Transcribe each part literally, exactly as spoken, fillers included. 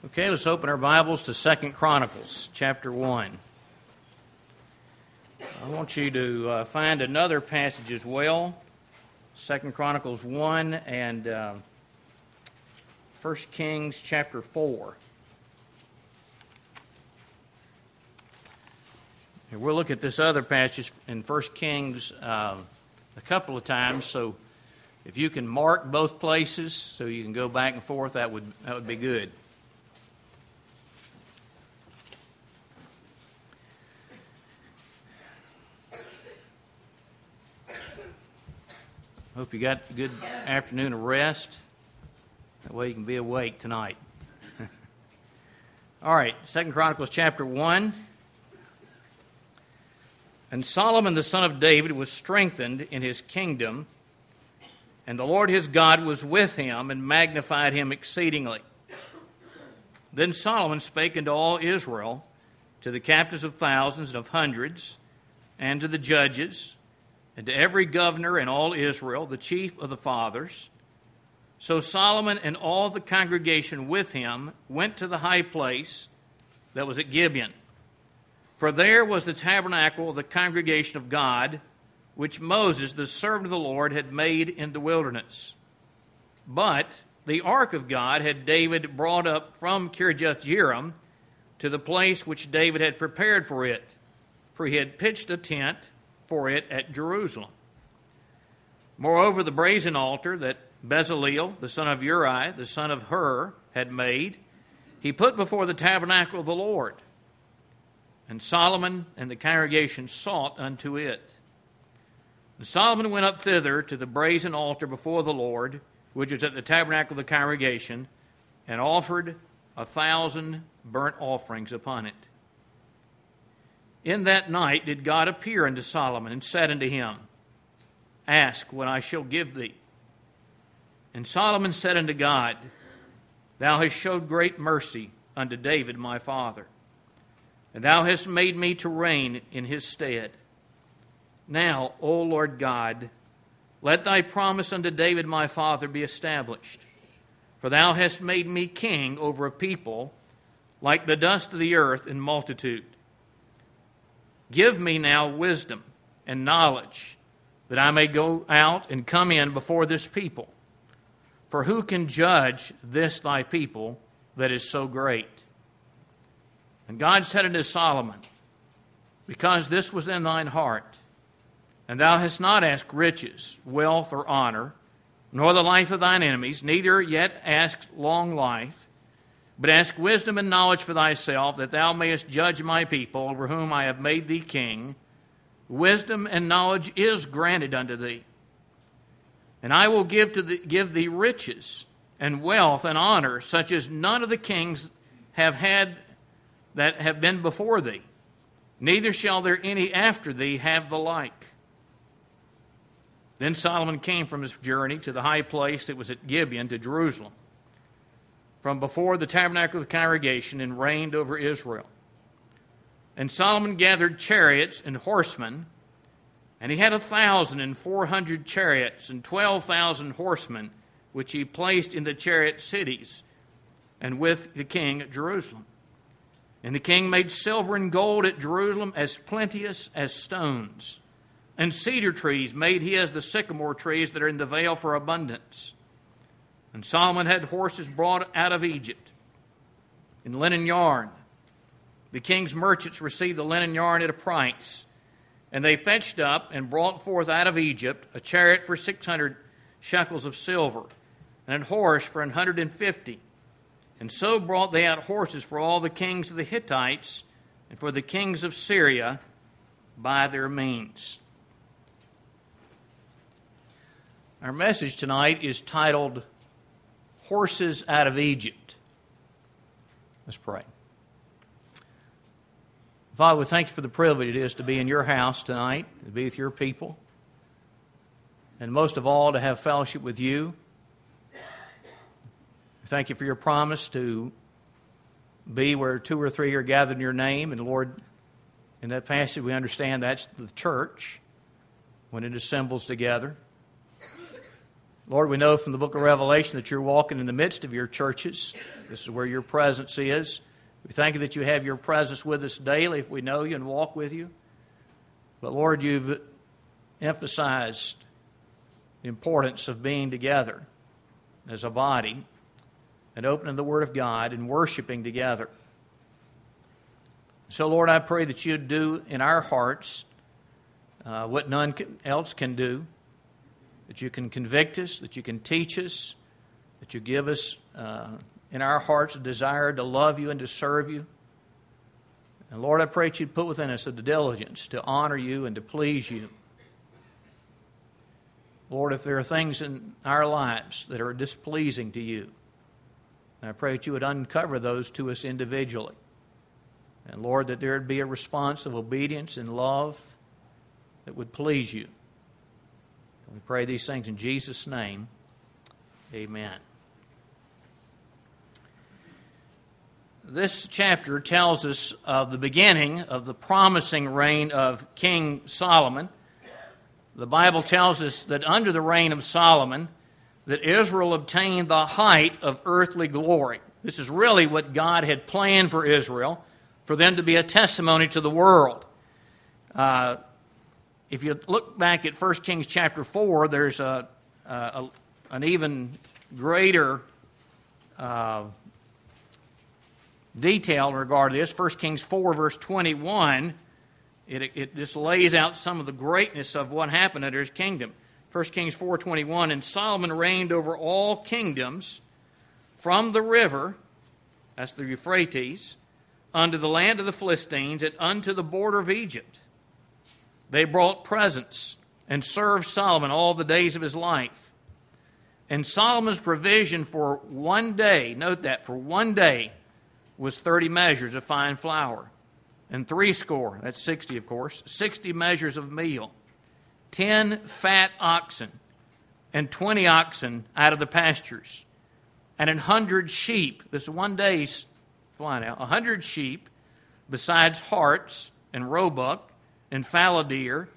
Okay, let's open our Bibles to Second Chronicles, chapter one. I want you to uh, find another passage as well, Second Chronicles one and uh, First Kings, chapter four. And we'll look at this other passage in First Kings uh, a couple of times, so if you can mark both places so you can go back and forth, that would that would be good. Hope you got a good afternoon of rest. That way you can be awake tonight. All right, Second Chronicles chapter one. And Solomon the son of David was strengthened in his kingdom, and the Lord his God was with him and magnified him exceedingly. Then Solomon spake unto all Israel, to the captains of thousands and of hundreds, and to the judges, and to every governor in all Israel, the chief of the fathers. So Solomon and all the congregation with him went to the high place that was at Gibeon. For there was the tabernacle of the congregation of God, which Moses, the servant of the Lord, had made in the wilderness. But the ark of God had David brought up from Kirjath-jearim to the place which David had prepared for it, for he had pitched a tent for it at Jerusalem. Moreover, the brazen altar that Bezaleel, the son of Uri, the son of Hur, had made, he put before the tabernacle of the Lord. And Solomon and the congregation sought unto it. And Solomon went up thither to the brazen altar before the Lord, which was at the tabernacle of the congregation, and offered a thousand burnt offerings upon it. In that night did God appear unto Solomon, and said unto him, Ask what I shall give thee. And Solomon said unto God, Thou hast showed great mercy unto David my father, and thou hast made me to reign in his stead. Now, O Lord God, let thy promise unto David my father be established. For thou hast made me king over a people like the dust of the earth in multitude. Give me now wisdom and knowledge, that I may go out and come in before this people. For who can judge this thy people that is so great? And God said unto Solomon, Because this was in thine heart, and thou hast not asked riches, wealth, or honor, nor the life of thine enemies, neither yet asked long life, but ask wisdom and knowledge for thyself, that thou mayest judge my people, over whom I have made thee king. Wisdom and knowledge is granted unto thee. And I will give to the, give thee riches and wealth and honor, such as none of the kings have had that have been before thee. Neither shall there any after thee have the like. Then Solomon came from his journey to the high place that was at Gibeon to Jerusalem, from before the tabernacle of the congregation, and reigned over Israel. And Solomon gathered chariots and horsemen, and he had a thousand and four hundred chariots and twelve thousand horsemen, which he placed in the chariot cities, and with the king at Jerusalem. And the king made silver and gold at Jerusalem as plenteous as stones, and cedar trees made he as the sycamore trees that are in the vale for abundance. And Solomon had horses brought out of Egypt in linen yarn. The king's merchants received the linen yarn at a price, and they fetched up and brought forth out of Egypt a chariot for six hundred shekels of silver, and a horse for an hundred and fifty. And so brought they out horses for all the kings of the Hittites and for the kings of Syria by their means. Our message tonight is titled, Horses Out of Egypt. Let's pray. Father, we thank you for the privilege it is to be in your house tonight, to be with your people, and most of all, to have fellowship with you. We thank you for your promise to be where two or three are gathered in your name. And Lord, in that passage we understand that's the church when it assembles together. Lord, we know from the book of Revelation that you're walking in the midst of your churches. This is where your presence is. We thank you that you have your presence with us daily if we know you and walk with you. But Lord, you've emphasized the importance of being together as a body and opening the Word of God and worshiping together. So, Lord, I pray that you'd do in our hearts uh, what none can, else can do, that you can convict us, that you can teach us, that you give us uh, in our hearts a desire to love you and to serve you. And Lord, I pray that you'd put within us the diligence to honor you and to please you. Lord, if there are things in our lives that are displeasing to you, I pray that you would uncover those to us individually. And Lord, that there would be a response of obedience and love that would please you. And we pray these things in Jesus' name. Amen. This chapter tells us of the beginning of the promising reign of King Solomon. The Bible tells us that under the reign of Solomon, that Israel obtained the height of earthly glory. This is really what God had planned for Israel, for them to be a testimony to the world. Uh, if you look back at First Kings chapter four, there's a, a, an even greater uh, detail in regard to this. First Kings four, verse twenty-one, it, it just lays out some of the greatness of what happened under his kingdom. First Kings four twenty-one, and Solomon reigned over all kingdoms from the river, that's the Euphrates, unto the land of the Philistines and unto the border of Egypt. They brought presents and served Solomon all the days of his life. And Solomon's provision for one day, note that, for one day, was thirty measures of fine flour, and threescore, that's sixty of course, sixty measures of meal, ten fat oxen, and twenty oxen out of the pastures, and an hundred sheep. This is one day's flying out. A hundred sheep, besides harts and roebuck and fallow deer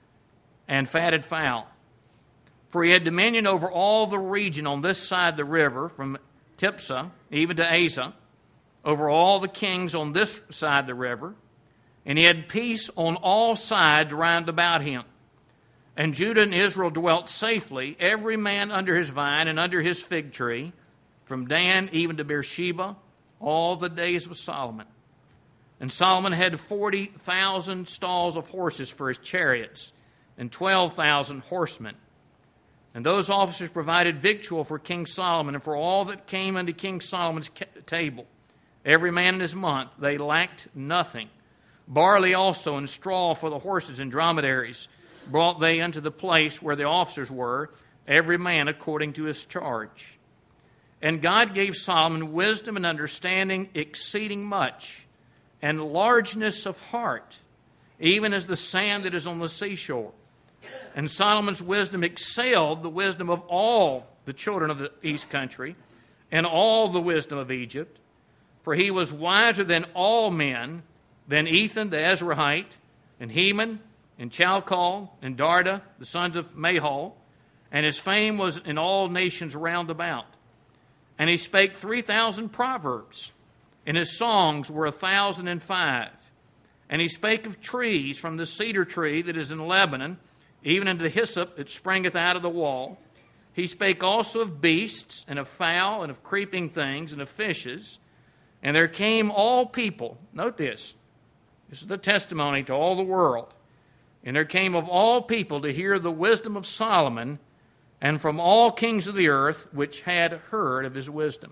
and fatted fowl. For he had dominion over all the region on this side the river, from Tipsah even to Asa, over all the kings on this side the river, and he had peace on all sides round about him. And Judah and Israel dwelt safely, every man under his vine and under his fig tree, from Dan even to Beersheba, all the days of Solomon. And Solomon had forty thousand stalls of horses for his chariots, and twelve thousand horsemen. And those officers provided victual for King Solomon, and for all that came unto King Solomon's table. Every man in his month, they lacked nothing. Barley also and straw for the horses and dromedaries brought they unto the place where the officers were, every man according to his charge. And God gave Solomon wisdom and understanding exceeding much, and largeness of heart, even as the sand that is on the seashore. And Solomon's wisdom excelled the wisdom of all the children of the east country, and all the wisdom of Egypt. For he was wiser than all men, than Ethan the Ezrahite, and Heman, and Chalcol, and Darda, the sons of Mahol. And his fame was in all nations round about. And he spake three thousand proverbs, and his songs were a thousand and five. And he spake of trees, from the cedar tree that is in Lebanon, even unto the hyssop that springeth out of the wall. He spake also of beasts, and of fowl, and of creeping things, and of fishes. And there came all people, note this, this is the testimony to all the world. And there came of all people to hear the wisdom of Solomon, and from all kings of the earth which had heard of his wisdom.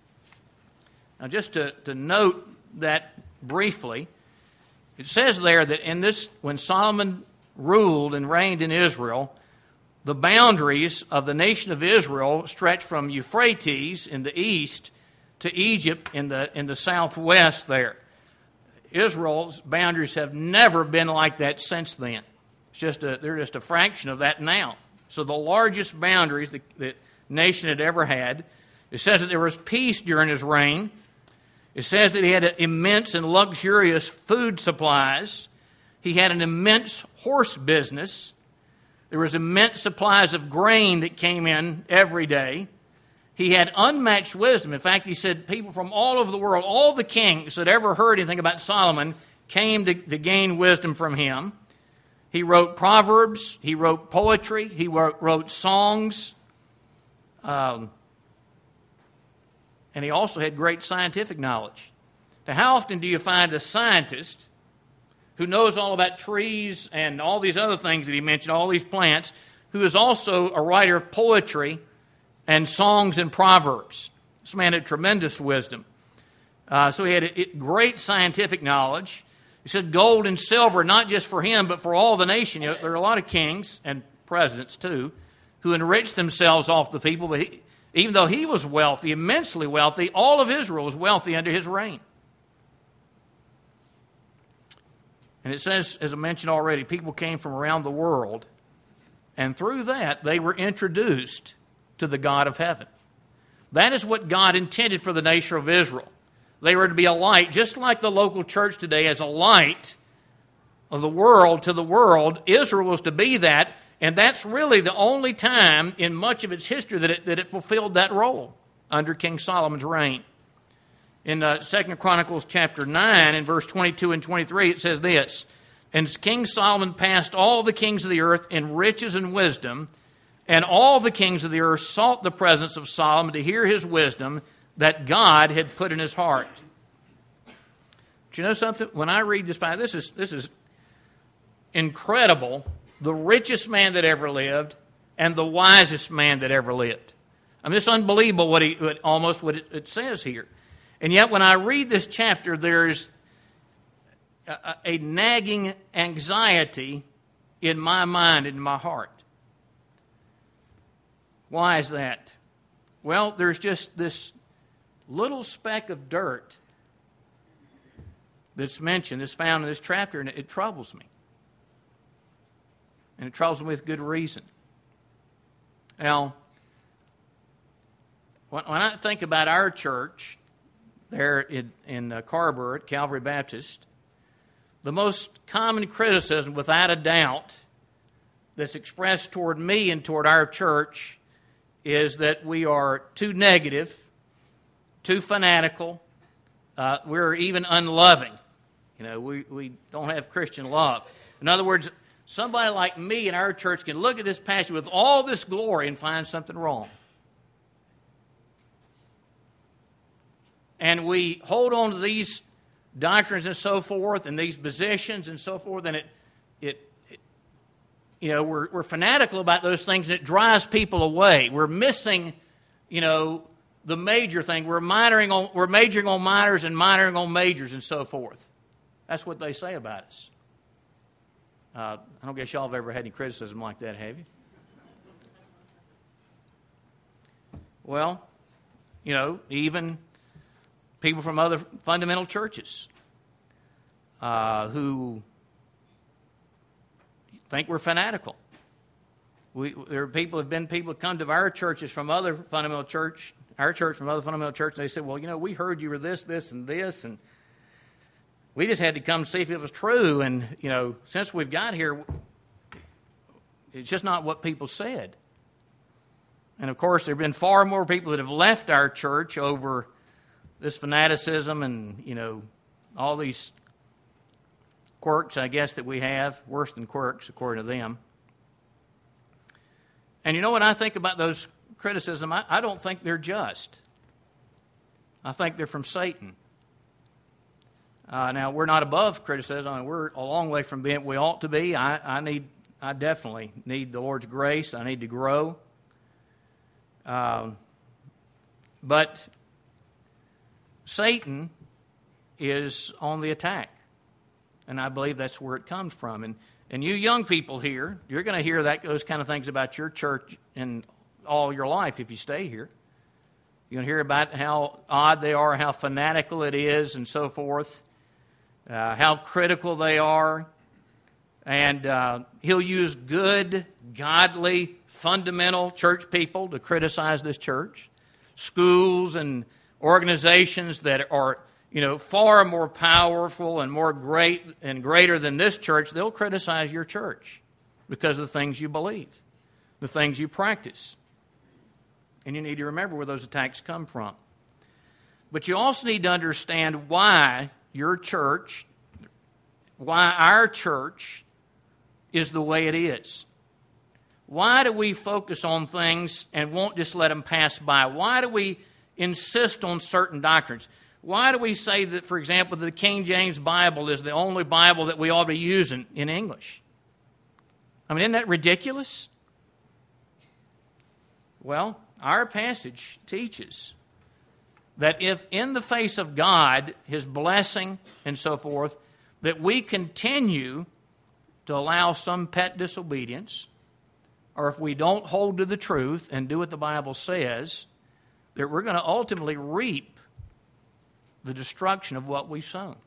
Now just to, to note that briefly, it says there that in this, when Solomon ruled and reigned in Israel, the boundaries of the nation of Israel stretched from Euphrates in the east to Egypt in the in the southwest there. Israel's boundaries have never been like that since then. It's just a, they're just a fraction of that now. So the largest boundaries the, the nation had ever had. It says that there was peace during his reign. It says that he had immense and luxurious food supplies. He had an immense horse business. There was immense supplies of grain that came in every day. He had unmatched wisdom. In fact, he said people from all over the world, all the kings that ever heard anything about Solomon, came to, to gain wisdom from him. He wrote proverbs. He wrote poetry. He wrote, wrote songs. Um, and he also had great scientific knowledge. Now, how often do you find a scientist who knows all about trees and all these other things that he mentioned, all these plants, who is also a writer of poetry and songs and proverbs? This man had tremendous wisdom. Uh, so he had a, a great scientific knowledge. He said gold and silver, not just for him, but for all the nation. You know, there are a lot of kings and presidents, too, who enriched themselves off the people. But he, even though he was wealthy, immensely wealthy, all of Israel was wealthy under his reign. And it says, as I mentioned already, people came from around the world, and through that, they were introduced to the God of heaven. That is what God intended for the nation of Israel. They were to be a light, just like the local church today as a light of the world to the world. Israel was to be that, and that's really the only time in much of its history that it, that it fulfilled that role under King Solomon's reign. In uh, Second Chronicles chapter nine, in verse twenty-two and twenty-three, it says this, "And King Solomon passed all the kings of the earth in riches and wisdom, and all the kings of the earth sought the presence of Solomon to hear his wisdom that God had put in his heart." Do you know something? When I read this Bible, this is, this is incredible. The richest man that ever lived and the wisest man that ever lived. I mean, it's unbelievable what he, what, almost what it, it says here. And yet when I read this chapter, there's a, a nagging anxiety in my mind and in my heart. Why is that? Well, there's just this little speck of dirt that's mentioned, that's found in this chapter, and it, it troubles me. And it troubles me with good reason. Now, when, when I think about our church there in, in uh, Carver at Calvary Baptist, the most common criticism, without a doubt, that's expressed toward me and toward our church is that we are too negative, too fanatical. Uh, we're even unloving. You know, we, we don't have Christian love. In other words, somebody like me in our church can look at this passage with all this glory and find something wrong. And we hold on to these doctrines and so forth and these positions and so forth, and it, it, it you know, we're, we're fanatical about those things, and it drives people away. We're missing, you know, the major thing. We're minoring on, we're majoring on minors and minoring on majors and so forth. That's what they say about us. Uh, I don't guess y'all have ever had any criticism like that, have you? Well, you know, even people from other fundamental churches uh, who think we're fanatical. We, there are people have been people who come to our churches from other fundamental church, our church from other fundamental church, and they said, well, you know, we heard you were this, this, and this, and we just had to come see if it was true. And, you know, since we've got here, it's just not what people said. And, of course, there have been far more people that have left our church over this fanaticism and, you know, all these quirks, I guess, that we have, worse than quirks, according to them. And you know what I think about those criticism? I, I don't think they're just. I think they're from Satan. Uh, now, we're not above criticism. I mean, we're a long way from being we ought to be. I, I need, I definitely need the Lord's grace. I need to grow. Uh, but Satan is on the attack, and I believe that's where it comes from. And and you young people here, you're going to hear that those kind of things about your church in all your life if you stay here. You're going to hear about how odd they are, how fanatical it is, and so forth. Uh, how critical they are. And uh, he'll use good, godly, fundamental church people to criticize this church. Schools and organizations that are, you know, far more powerful and more great and greater than this church, they'll criticize your church. because of the things you believe, the things you practice. And you need to remember where those attacks come from. But you also need to understand why your church, why our church is the way it is. Why do we focus on things and won't just let them pass by? Why do we insist on certain doctrines? Why do we say that, for example, the King James Bible is the only Bible that we ought to be using in English? I mean, isn't that ridiculous? Well, our passage teaches that if in the face of God, His blessing and so forth, that we continue to allow some pet disobedience, or if we don't hold to the truth and do what the Bible says, that we're going to ultimately reap the destruction of what we've sown.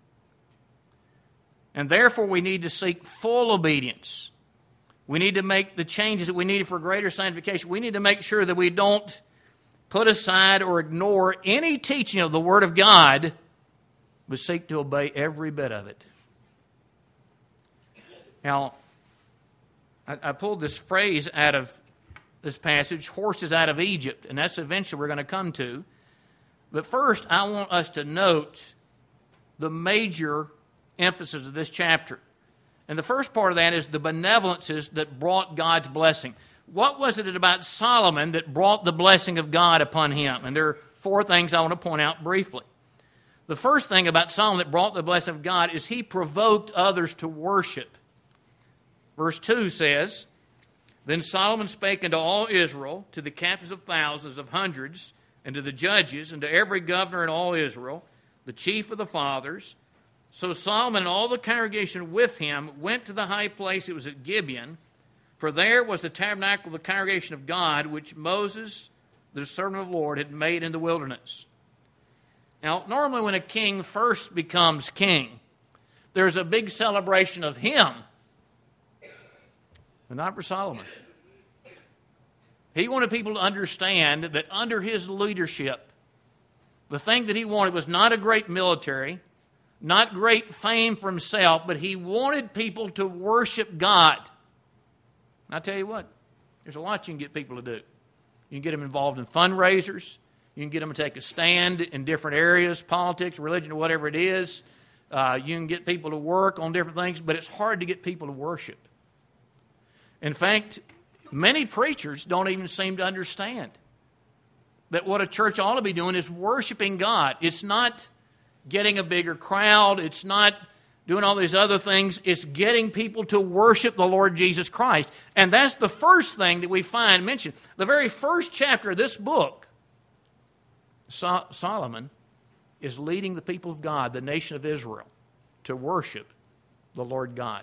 And therefore we need to seek full obedience. We need to make the changes that we need for greater sanctification. We need to make sure that we don't put aside or ignore any teaching of the Word of God, but seek to obey every bit of it. Now, I, I pulled this phrase out of this passage, horses out of Egypt, and that's eventually we're going to come to. But first, I want us to note the major emphasis of this chapter. And the first part of that is the benevolences that brought God's blessing. What was it about Solomon that brought the blessing of God upon him? And there are four things I want to point out briefly. The first thing about Solomon that brought the blessing of God is he provoked others to worship. Verse two says, "Then Solomon spake unto all Israel, to the captains of thousands, of hundreds, and to the judges, and to every governor in all Israel, the chief of the fathers. So Solomon and all the congregation with him went to the high place, it was at Gibeon, for there was the tabernacle of the congregation of God, which Moses, the servant of the Lord, had made in the wilderness." Now, normally when a king first becomes king, there's a big celebration of him, but not for Solomon. He wanted people to understand that under his leadership, the thing that he wanted was not a great military, not great fame for himself, but he wanted people to worship God. And I tell you what, there's a lot you can get people to do. You can get them involved in fundraisers. You can get them to take a stand in different areas, politics, religion, or whatever it is. Uh, you can get people to work on different things, but it's hard to get people to worship. In fact, many preachers don't even seem to understand that what a church ought to be doing is worshiping God. It's not getting a bigger crowd. It's not doing all these other things. It's getting people to worship the Lord Jesus Christ. And that's the first thing that we find mentioned. The very first chapter of this book, so- Solomon is leading the people of God, the nation of Israel, to worship the Lord God.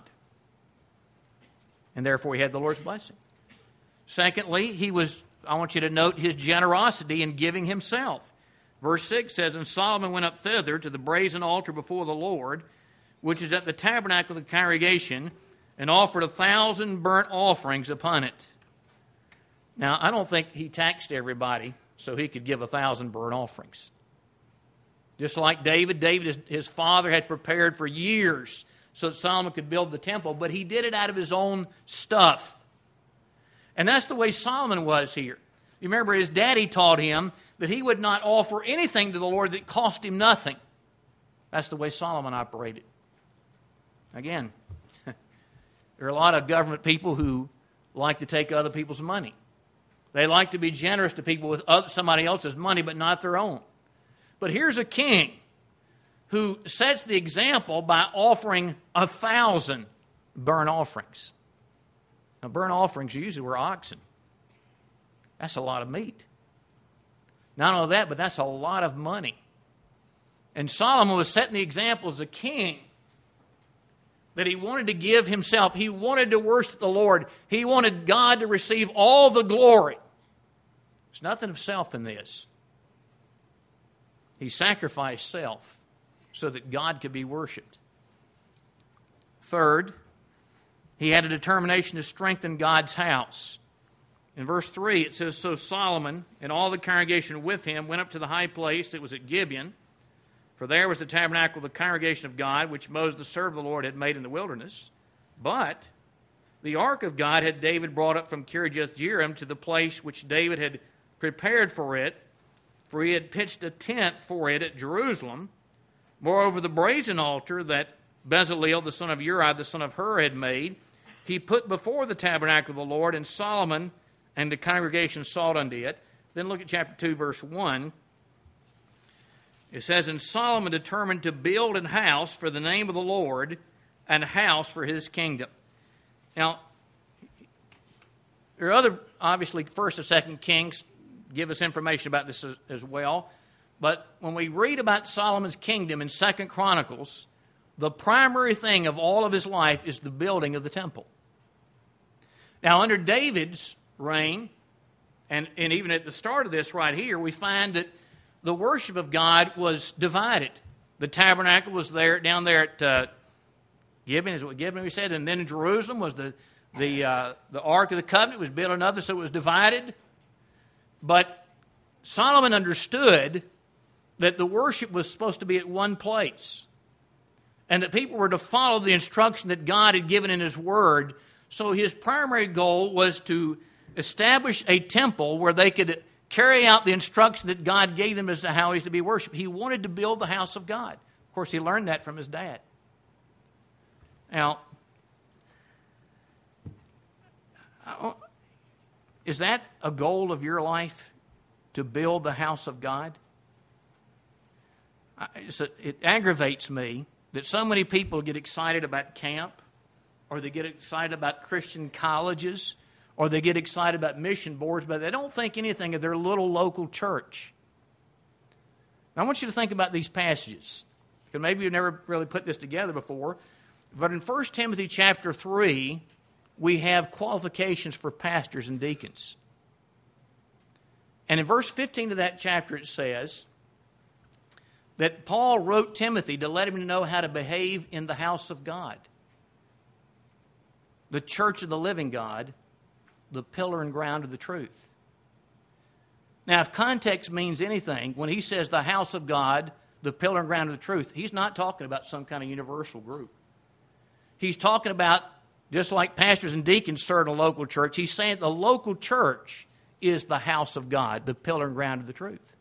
And therefore he had the Lord's blessing. Secondly, he was, I want you to note his generosity in giving himself. Verse six says, "And Solomon went up thither to the brazen altar before the Lord, which is at the tabernacle of the congregation, and offered a thousand burnt offerings upon it." Now, I don't think he taxed everybody so he could give a thousand burnt offerings. Just like David, David, his, his father had prepared for years so that Solomon could build the temple, but he did it out of his own stuff. And that's the way Solomon was here. You remember his daddy taught him that he would not offer anything to the Lord that cost him nothing. That's the way Solomon operated. Again, there are a lot of government people who like to take other people's money. They like to be generous to people with other, somebody else's money, but not their own. But here's a king who sets the example by offering a thousand burnt offerings. Now, burnt offerings usually were oxen. That's a lot of meat. Not only that, but that's a lot of money. And Solomon was setting the example as a king that he wanted to give himself. He wanted to worship the Lord. He wanted God to receive all the glory. There's nothing of self in this. He sacrificed self so that God could be worshiped. Third, he had a determination to strengthen God's house. In verse three, it says, "So Solomon and all the congregation with him went up to the high place that was at Gibeon, for there was the tabernacle of the congregation of God, which Moses, the servant of the Lord, had made in the wilderness. But The ark of God had David brought up from Kirjath-jearim to the place which David had prepared for it, for he had pitched a tent for it at Jerusalem. Moreover, the brazen altar that Bezaleel, the son of Uri, the son of Hur, had made, he put before the tabernacle of the Lord, and Solomon and the congregation sought unto it. Then look at chapter two, verse one. It says, And Solomon determined to build an house for the name of the Lord, and a house for his kingdom. Now, there are other, obviously, First and Second Kings give us information about this as, as well. But when we read about Solomon's kingdom in Second Chronicles, the primary thing of all of his life is the building of the temple. Now, under David's reign, and, and even at the start of this right here, we find that the worship of God was divided. The tabernacle was there, down there at uh, Gibeon, is what Gibeon we said, and then in Jerusalem was the the uh, the Ark of the Covenant was built another, so it was divided. But Solomon understood that the worship was supposed to be at one place, and that people were to follow the instruction that God had given in His Word. So his primary goal was to establish a temple where they could carry out the instruction that God gave them as to how He's to be worshipped. He wanted to build the house of God. Of course, he learned that from his dad. Now, is that a goal of your life, to build the house of God? It aggravates me that so many people get excited about camp, or they get excited about Christian colleges, or they get excited about mission boards, but they don't think anything of their little local church. Now, I want you to think about these passages, because maybe you've never really put this together before. But in First Timothy chapter three, we have qualifications for pastors and deacons. And in verse fifteen of that chapter it says that Paul wrote Timothy to let him know how to behave in the house of God, the church of the living God, the pillar and ground of the truth. Now, if context means anything, when he says the house of God, the pillar and ground of the truth, he's not talking about some kind of universal group. He's talking about, just like pastors and deacons serve in a local church, he's saying the local church is the house of God, the pillar and ground of the truth.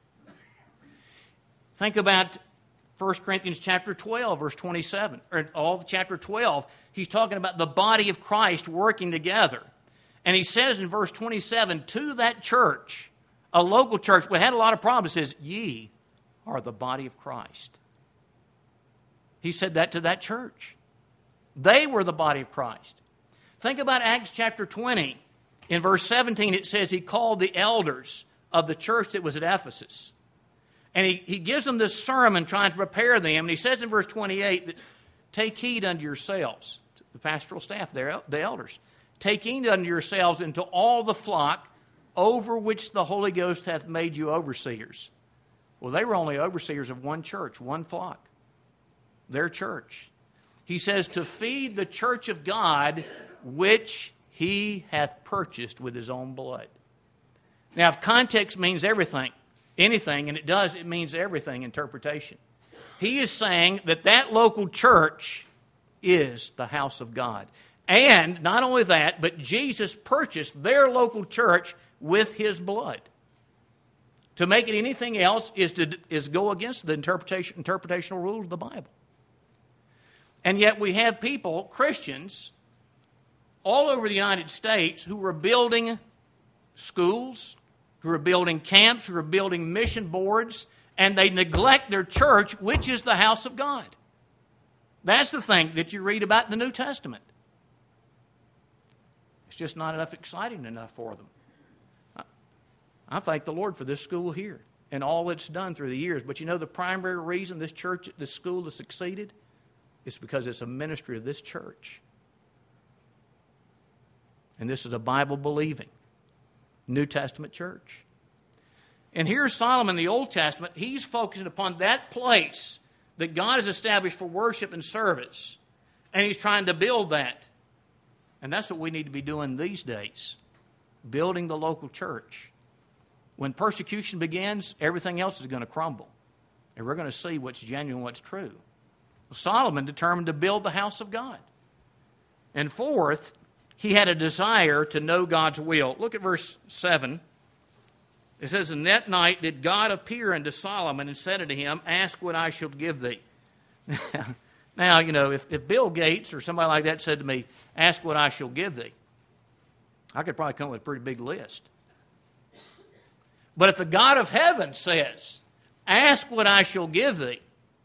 Think about First Corinthians chapter twelve, verse twenty-seven, or all of chapter twelve. He's talking about the body of Christ working together. And he says in verse twenty-seven, to that church, a local church, we had a lot of problems, says, ye are the body of Christ. He said that to that church. They were the body of Christ. Think about Acts chapter twenty. In verse seventeen, it says he called the elders of the church that was at Ephesus. And he, he gives them this sermon trying to prepare them. And he says in verse twenty-eight that take heed unto yourselves, the pastoral staff there, the elders. Take heed unto yourselves and to all the flock over which the Holy Ghost hath made you overseers. Well, they were only overseers of one church, one flock, their church. He says to feed the church of God which he hath purchased with his own blood. Now, if context means everything, anything, and it does, it means everything, interpretation. He is saying that that local church is the house of God. And not only that, but Jesus purchased their local church with his blood. To make it anything else is to is go against the interpretation interpretational rules of the Bible. And yet we have people, Christians, all over the United States who are building schools, who are building camps, who are building mission boards, and they neglect their church, which is the house of God. That's the thing that you read about in the New Testament. It's just not enough exciting enough for them. I, I thank the Lord for this school here and all it's done through the years. But you know the primary reason this church, this school has succeeded? It's because it's a ministry of this church. And this is a Bible-believing New Testament church. And here's Solomon in the Old Testament. He's focusing upon that place that God has established for worship and service. And he's trying to build that. And that's what we need to be doing these days. Building the local church. When persecution begins, everything else is going to crumble. And we're going to see what's genuine, what's true. Solomon determined to build the house of God. And fourth, he had a desire to know God's will. Look at verse seven. It says, "And that night did God appear unto Solomon and said unto him, Ask what I shall give thee." Now, you know, if, if Bill Gates or somebody like that said to me, "Ask what I shall give thee," I could probably come up with a pretty big list. But if the God of heaven says, "Ask what I shall give thee,"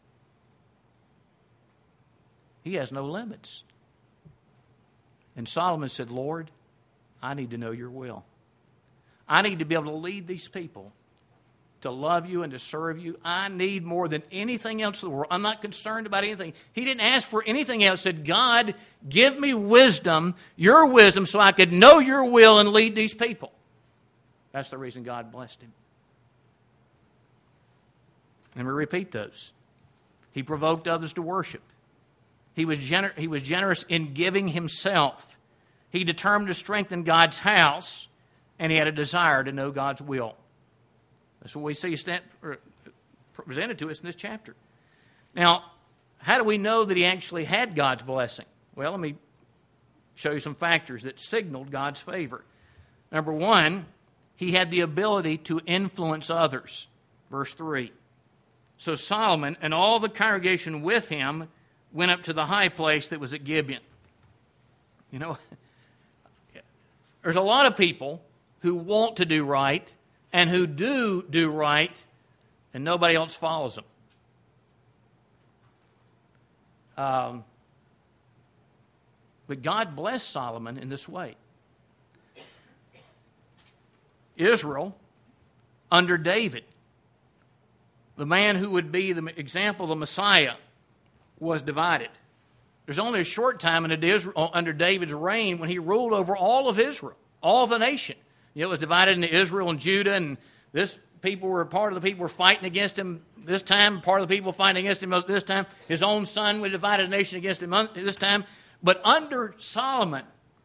he has no limits. And Solomon said, "Lord, I need to know your will. I need to be able to lead these people to love you and to serve you. I need more than anything else in the world. I'm not concerned about anything." He didn't ask for anything else. He said, "God, give me wisdom, your wisdom, so I could know your will and lead these people." That's the reason God blessed him. Let me repeat those. He provoked others to worship. He was, gener- he was generous in giving himself. He determined to strengthen God's house, and he had a desire to know God's will. That's what we see stand, presented to us in this chapter. Now, how do we know that he actually had God's blessing? Well, let me show you some factors that signaled God's favor. Number one, he had the ability to influence others. Verse three. "So Solomon and all the congregation with him went up to the high place that was at Gibeon." You know, there's a lot of people who want to do right and who do do right, and nobody else follows them. Um, but God blessed Solomon in this way. Israel, under David, the man who would be the example of the Messiah, was divided. There's only a short time under David's reign when he ruled over all of Israel, all of the nation. You know, it was divided into Israel and Judah, and this people were part of the people were fighting against him this time, part of the people fighting against him this time. His own son would divide a nation against him this time. But under Solomon,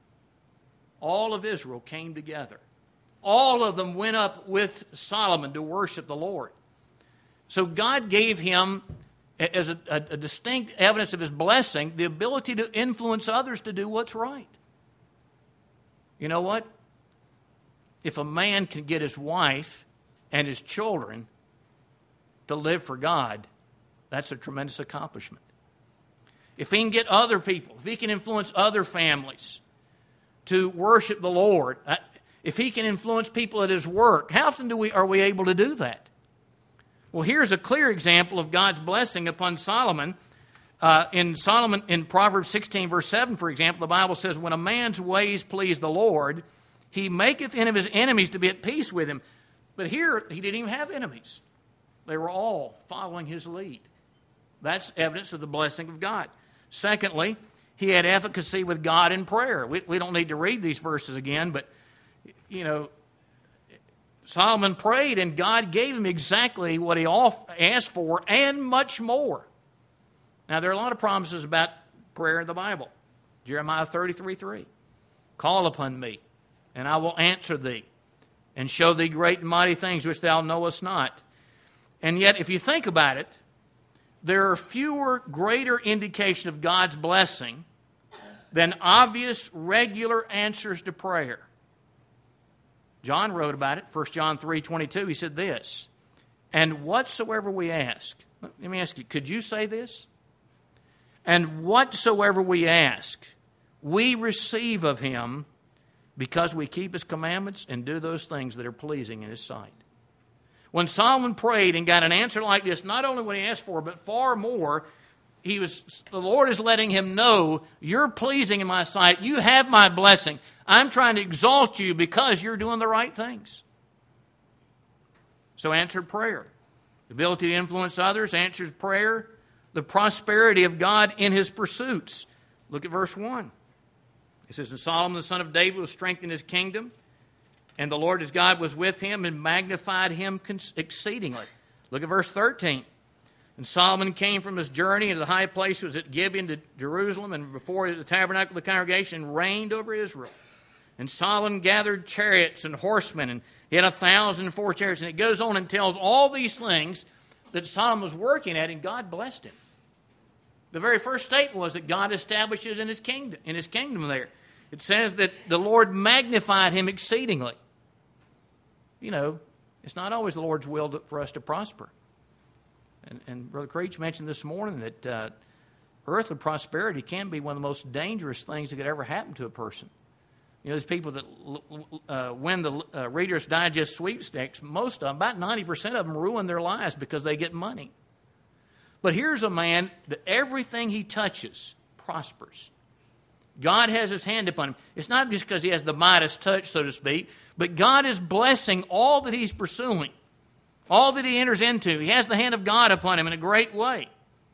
all of Israel came together. All of them went up with Solomon to worship the Lord. So God gave him, as a, a, a distinct evidence of his blessing, the ability to influence others to do what's right. You know what? If a man can get his wife and his children to live for God, that's a tremendous accomplishment. If he can get other people, if he can influence other families to worship the Lord, if he can influence people at his work, how often do we are we able to do that? Well, here's a clear example of God's blessing upon Solomon. Uh, in Solomon, in Proverbs sixteen, verse seven, for example, the Bible says, "When a man's ways please the Lord, he maketh any of his enemies to be at peace with him." But here, he didn't even have enemies. They were all following his lead. That's evidence of the blessing of God. Secondly, he had efficacy with God in prayer. We, we don't need to read these verses again, but, you know, Solomon prayed, and God gave him exactly what he asked for and much more. Now, there are a lot of promises about prayer in the Bible. Jeremiah thirty-three three. "Call upon me, and I will answer thee, and show thee great and mighty things which thou knowest not." And yet, if you think about it, there are fewer greater indication of God's blessing than obvious, regular answers to prayer. John wrote about it, First John three twenty-two. He said this, "And whatsoever we ask," let me ask you, could you say this? "And whatsoever we ask, we receive of him, because we keep his commandments and do those things that are pleasing in his sight." When Solomon prayed and got an answer like this, not only what he asked for, but far more, he was, the Lord is letting him know, you're pleasing in my sight. You have my blessing. I'm trying to exalt you because you're doing the right things. So answered prayer. The ability to influence others, answered prayer. The prosperity of God in his pursuits. Look at verse one. It says, "And Solomon the son of David was strengthened in his kingdom, and the Lord his God was with him and magnified him exceedingly." Look at verse thirteen. "And Solomon came from his journey into the high place that was at Gibeon to Jerusalem, and before the tabernacle of the congregation, and reigned over Israel. And Solomon gathered chariots and horsemen, and he had a thousand and four chariots." And it goes on and tells all these things that Solomon was working at, and God blessed him. The very first statement was that God establishes in his kingdom, in his kingdom there. It says that the Lord magnified him exceedingly. You know, it's not always the Lord's will to, for us to prosper. And, and Brother Creech mentioned this morning that uh, earthly prosperity can be one of the most dangerous things that could ever happen to a person. You know, there's people that uh, win the uh, Reader's Digest sweepstakes, most of them, about ninety percent of them, ruin their lives because they get money. But here's a man that everything he touches prospers. God has his hand upon him. It's not just because he has the Midas touch, so to speak, but God is blessing all that he's pursuing, all that he enters into. He has the hand of God upon him in a great way.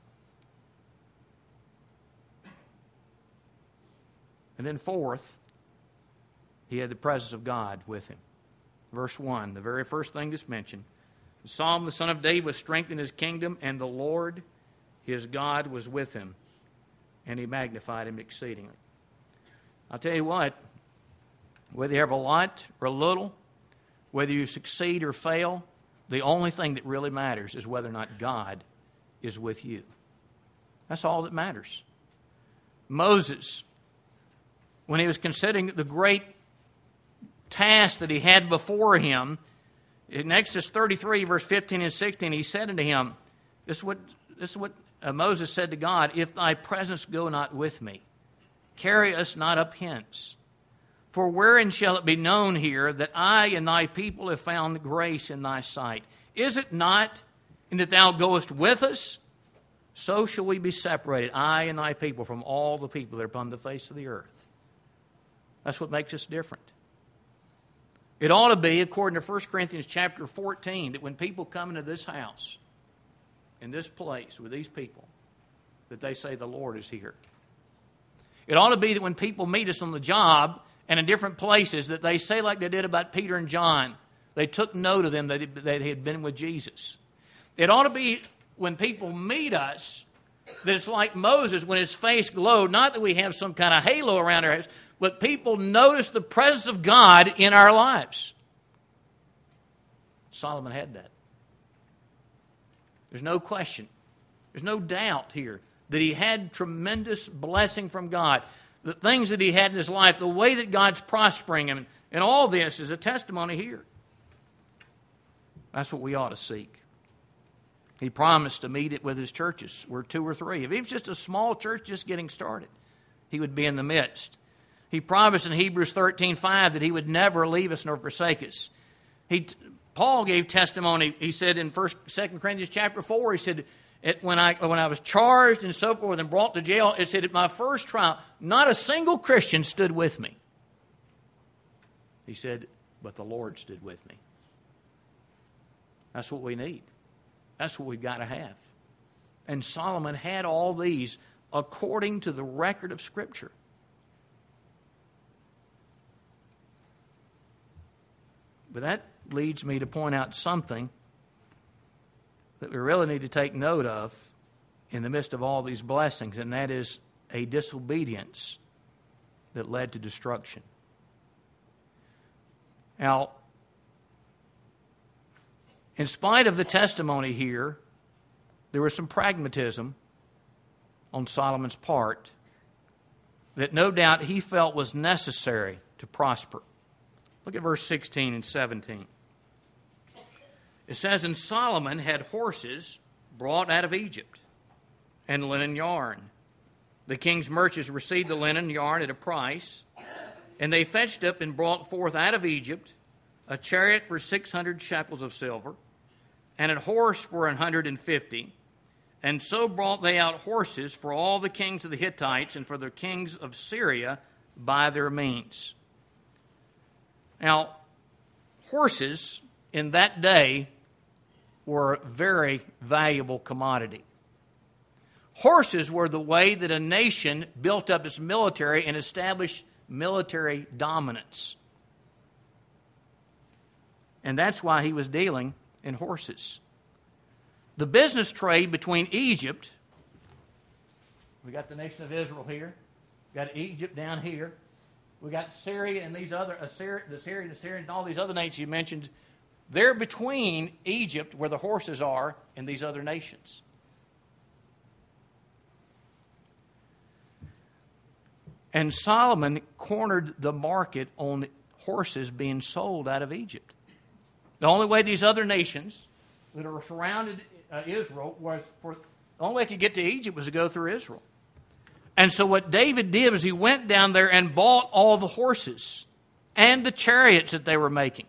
And then fourth, he had the presence of God with him. Verse one, the very first thing that's mentioned. Solomon the son of David was strengthened in his kingdom, and the Lord his God was with him, and he magnified him exceedingly. I'll tell you what, whether you have a lot or a little, whether you succeed or fail, the only thing that really matters is whether or not God is with you. That's all that matters. Moses, when he was considering the great task that he had before him, in Exodus thirty-three, verse fifteen and sixteen, he said unto him, this is what, this is what uh, Moses said to God, if thy presence go not with me, carry us not up hence. For wherein shall it be known here that I and thy people have found grace in thy sight? Is it not in that thou goest with us? So shall we be separated, I and thy people, from all the people that are upon the face of the earth. That's what makes us different. It ought to be, according to First Corinthians chapter fourteen, that when people come into this house, in this place, with these people, that they say the Lord is here. It ought to be that when people meet us on the job and in different places, that they say like they did about Peter and John, they took note of them that they had been with Jesus. It ought to be when people meet us that it's like Moses when his face glowed, not that we have some kind of halo around our heads, but people notice the presence of God in our lives. Solomon had that. There's no question. There's no doubt here that he had tremendous blessing from God. The things that he had in his life, the way that God's prospering him, and all this is a testimony here. That's what we ought to seek. He promised to meet it with his churches. We're two or three. If it was just a small church just getting started, he would be in the midst. He promised in Hebrews thirteen five that he would never leave us nor forsake us. He, Paul gave testimony. He said in First, Second Corinthians chapter four, he said, it, when, I, when I was charged and so forth and brought to jail, it said at my first trial, not a single Christian stood with me. He said, but the Lord stood with me. That's what we need. That's what we've got to have. And Solomon had all these according to the record of Scripture. But that leads me to point out something that we really need to take note of in the midst of all these blessings, and that is a disobedience that led to destruction. Now, in spite of the testimony here, there was some pragmatism on Solomon's part that no doubt he felt was necessary to prosper. Look at verse sixteen and seventeen. It says, and Solomon had horses brought out of Egypt and linen yarn. The king's merchants received the linen yarn at a price, and they fetched up and brought forth out of Egypt a chariot for six hundred shekels of silver, and a horse for a hundred and fifty. And so brought they out horses for all the kings of the Hittites and for the kings of Syria by their means. Now, horses in that day were a very valuable commodity. Horses were the way that a nation built up its military and established military dominance. And that's why he was dealing in horses. The business trade between Egypt, we got the nation of Israel here, we got Egypt down here, we got Syria and these other, Assyria, the Syrian, the Syrian, and all these other nations you mentioned. They're between Egypt, where the horses are, and these other nations. And Solomon cornered the market on horses being sold out of Egypt. The only way these other nations that are surrounded uh, Israel was for the only way they could get to Egypt was to go through Israel. And so what David did was he went down there and bought all the horses and the chariots that they were making.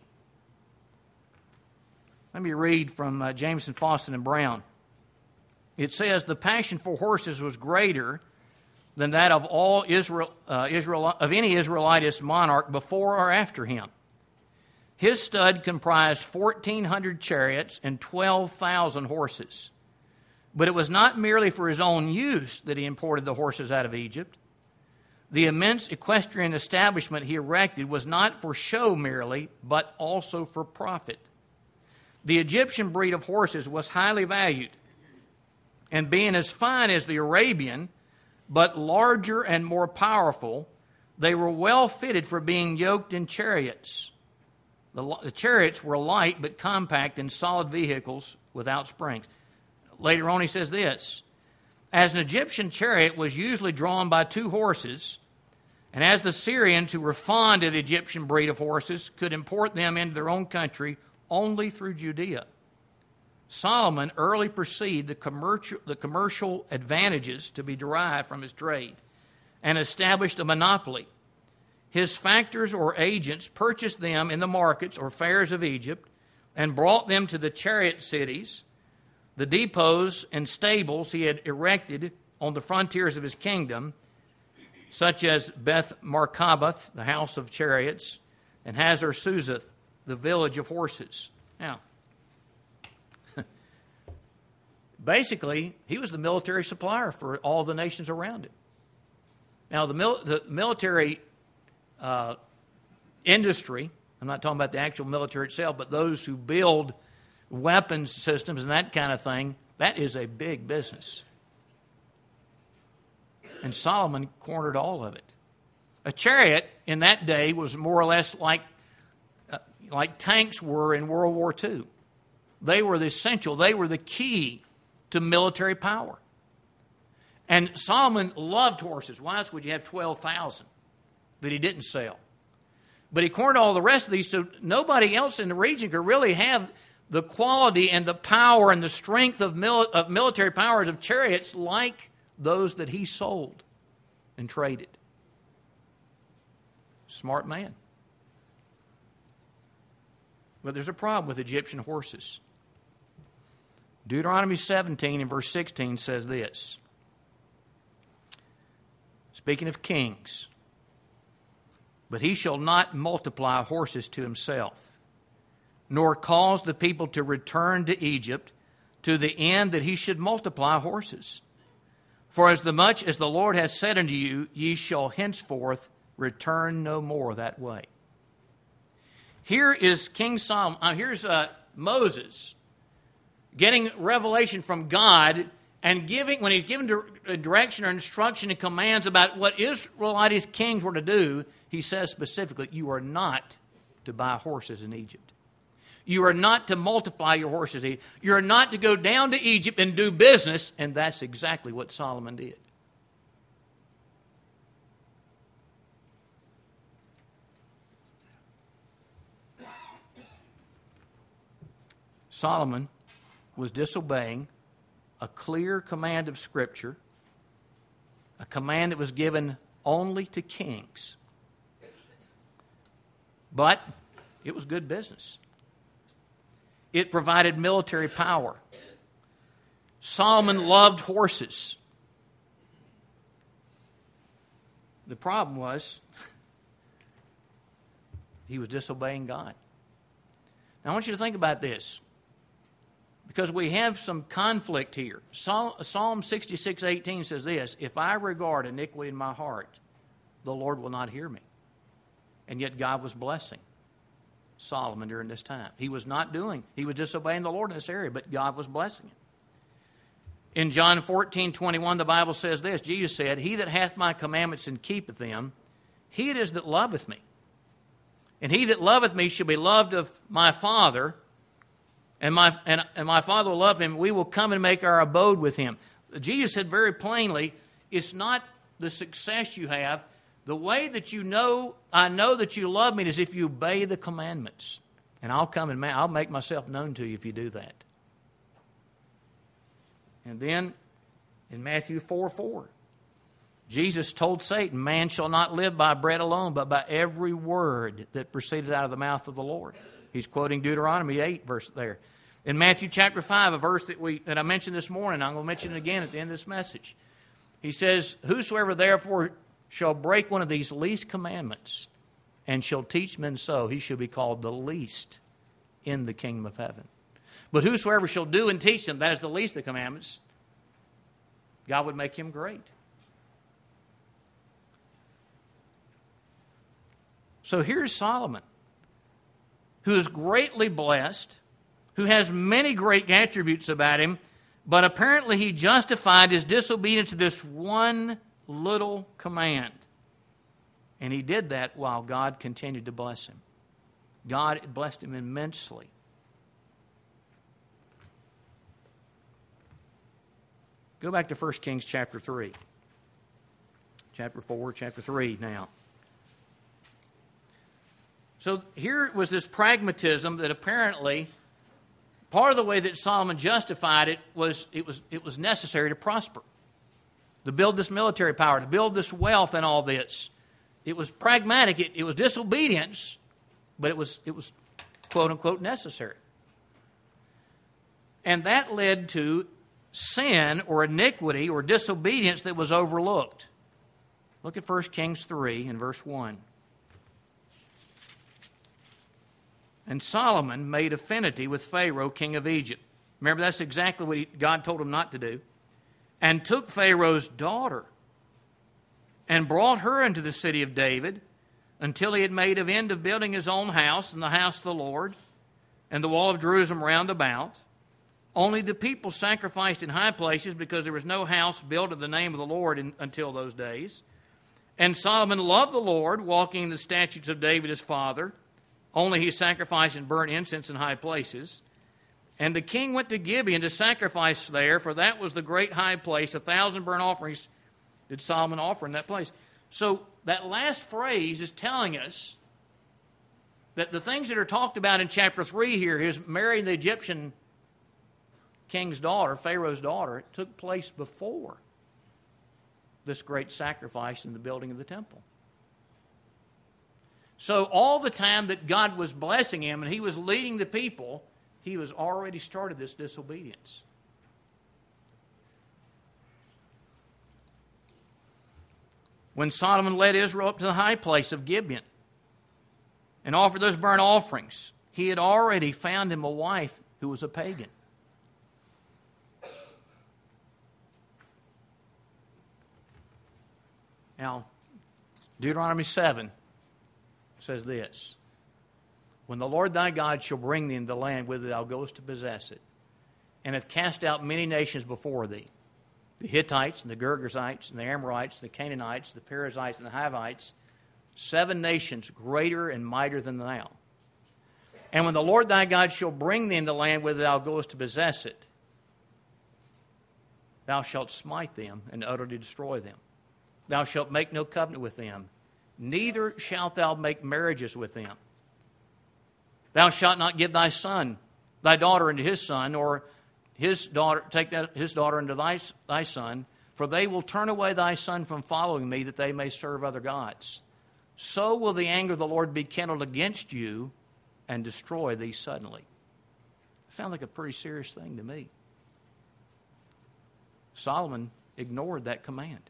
Let me read from uh, Jameson, Fawcett, and Brown. It says, the passion for horses was greater than that of all Israel, uh, Israel of any Israelitist monarch before or after him. His stud comprised fourteen hundred chariots and twelve thousand horses. But it was not merely for his own use that he imported the horses out of Egypt. The immense equestrian establishment he erected was not for show merely, but also for profit. The Egyptian breed of horses was highly valued, and being as fine as the Arabian, but larger and more powerful, they were well fitted for being yoked in chariots. The, the chariots were light but compact and solid vehicles without springs. Later on he says this, as an Egyptian chariot was usually drawn by two horses, and as the Syrians who were fond of the Egyptian breed of horses could import them into their own country only through Judea, Solomon early perceived the commercial, the commercial advantages to be derived from his trade and established a monopoly. His factors or agents purchased them in the markets or fairs of Egypt and brought them to the chariot cities, the depots and stables he had erected on the frontiers of his kingdom, such as Beth Markaboth, the house of chariots, and Hazar Susath, the village of horses. Now, basically, he was the military supplier for all the nations around him. Now, the, mil- the military uh, industry, I'm not talking about the actual military itself, but those who build weapons systems and that kind of thing, that is a big business. And Solomon cornered all of it. A chariot in that day was more or less like, uh, like tanks were in World War Two. They were the essential, they were the key to military power. And Solomon loved horses. Why else would you have twelve thousand that he didn't sell? But he cornered all the rest of these, so nobody else in the region could really have the quality and the power and the strength of, mil- of military powers of chariots like those that he sold and traded. Smart man. But there's a problem with Egyptian horses. Deuteronomy seventeen and verse sixteen says this. Speaking of kings, but he shall not multiply horses to himself, nor cause the people to return to Egypt, to the end that he should multiply horses. For as the much as the Lord has said unto you, ye shall henceforth return no more that way. Here is King Solomon. Uh, here's uh, Moses getting revelation from God and giving, when he's given direction or instruction and commands about what Israelite kings were to do, he says specifically, you are not to buy horses in Egypt. You are not to multiply your horses. You are not to go down to Egypt and do business, and that's exactly what Solomon did. Solomon was disobeying a clear command of Scripture, a command that was given only to kings. But it was good business. It provided military power. Solomon loved horses. The problem was he was disobeying God. Now I want you to think about this, because we have some conflict here. Psalm sixty-six eighteen says this, if I regard iniquity in my heart, the Lord will not hear me. And yet God was blessing Solomon during this time. He was not doing, he was disobeying the Lord in this area, but God was blessing him. In John fourteen twenty-one, the Bible says this, Jesus said, he that hath my commandments and keepeth them, he it is that loveth me. And he that loveth me shall be loved of my Father, and my, and, and my Father will love him. We will come and make our abode with him. Jesus said very plainly, it's not the success you have The way that you know, I know that you love me is if you obey the commandments. And I'll come and I'll make myself known to you if you do that. And then in Matthew four four, Jesus told Satan, man shall not live by bread alone, but by every word that proceeded out of the mouth of the Lord. He's quoting Deuteronomy eight, verse there. In Matthew chapter five, a verse that we that I mentioned this morning, I'm going to mention it again at the end of this message. He says, whosoever therefore shall break one of these least commandments and shall teach men so, he shall be called the least in the kingdom of heaven. But whosoever shall do and teach them, that is the least of the commandments, God would make him great. So here's Solomon, who is greatly blessed, who has many great attributes about him, but apparently he justified his disobedience to this one little command. And he did that while God continued to bless him. God blessed him immensely. Go back to First Kings chapter three. Chapter four, chapter three now. So here was this pragmatism that apparently, part of the way that Solomon justified it was it was it was necessary to prosper, to build this military power, to build this wealth and all this. It was pragmatic. It, it was disobedience, but it was it was quote unquote necessary. And that led to sin or iniquity or disobedience that was overlooked. Look at First Kings three and verse one. And Solomon made affinity with Pharaoh, king of Egypt. Remember, that's exactly what he, God told him not to do. And took Pharaoh's daughter and brought her into the city of David until he had made an end of building his own house and the house of the Lord and the wall of Jerusalem round about. Only the people sacrificed in high places because there was no house built in the name of the Lord in, until those days. And Solomon loved the Lord, walking in the statutes of David his father. Only he sacrificed and burnt incense in high places. And the king went to Gibeon to sacrifice there, for that was the great high place. A thousand burnt offerings did Solomon offer in that place. So that last phrase is telling us that the things that are talked about in chapter three here, his marrying the Egyptian king's daughter, Pharaoh's daughter, it took place before this great sacrifice in the building of the temple. So all the time that God was blessing him and he was leading the people, he was already started this disobedience. When Solomon led Israel up to the high place of Gibeon and offered those burnt offerings, he had already found him a wife who was a pagan. Now, Deuteronomy seven says this: when the Lord thy God shall bring thee into the land whither thou goest to possess it, and hath cast out many nations before thee, the Hittites, and the Girgashites, and the Amorites, the Canaanites, the Perizzites, and the Hivites, seven nations greater and mightier than thou. And when the Lord thy God shall bring thee into the land whither thou goest to possess it, thou shalt smite them and utterly destroy them. Thou shalt make no covenant with them, neither shalt thou make marriages with them. Thou shalt not give thy son, thy daughter unto his son, or his daughter take that, his daughter unto thy, thy son, for they will turn away thy son from following me, that they may serve other gods. So will the anger of the Lord be kindled against you and destroy thee suddenly. Sounds like a pretty serious thing to me. Solomon ignored that command.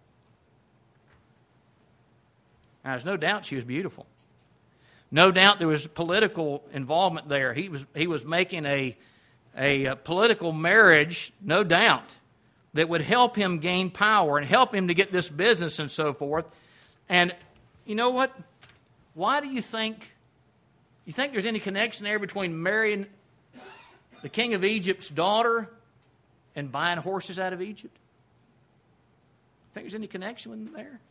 Now, there's no doubt she was beautiful. No doubt there was political involvement there. He was he was making a, a, a political marriage, no doubt, that would help him gain power and help him to get this business and so forth. And you know what? Why do you think, you think there's any connection there between marrying the king of Egypt's daughter and buying horses out of Egypt? Think there's any connection there?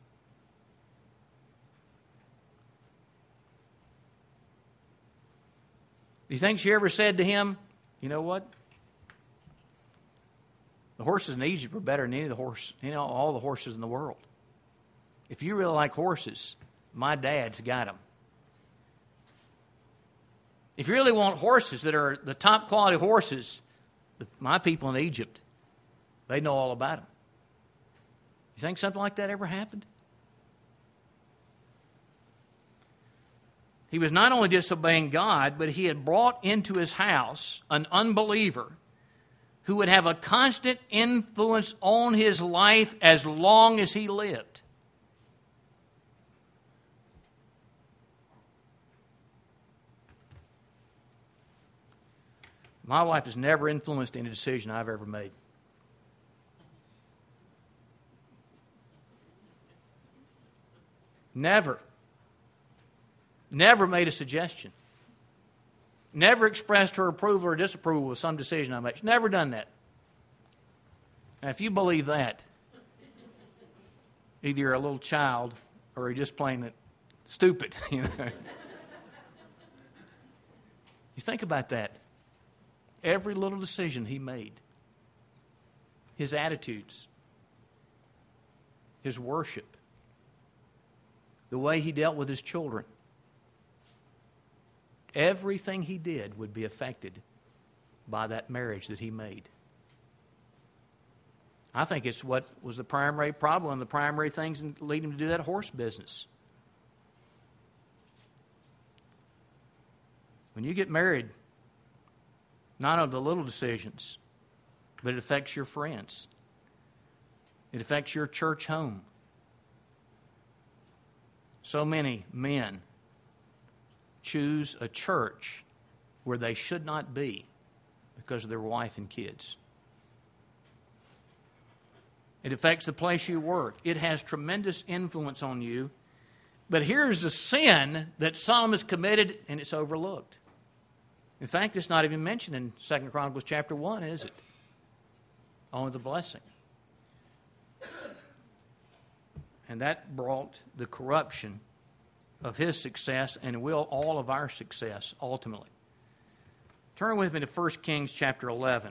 Do you think she ever said to him, you know what? The horses in Egypt were better than any of the horse, you know, all the horses in the world. If you really like horses, my dad's got them. If you really want horses that are the top quality horses, my people in Egypt, they know all about them. You think something like that ever happened? He was not only disobeying God, but he had brought into his house an unbeliever who would have a constant influence on his life as long as he lived. My wife has never influenced any decision I've ever made. Never. Never made a suggestion. Never expressed her approval or disapproval of some decision I made. She's never done that. And if you believe that, either you're a little child or you're just plain stupid. You know. You think about that. Every little decision he made, his attitudes, his worship, the way he dealt with his children, everything he did would be affected by that marriage that he made. I think it's what was the primary problem, the primary things that lead him to do that horse business. When you get married, not only the little decisions, but it affects your friends. It affects your church home. So many men choose a church where they should not be because of their wife and kids. It affects the place you work. It has tremendous influence on you. But here's the sin that Solomon's committed, and it's overlooked. In fact, it's not even mentioned in Second Chronicles chapter one, is it? Only the blessing. And that brought the corruption of his success and will all of our success ultimately. Turn with me to First Kings chapter eleven.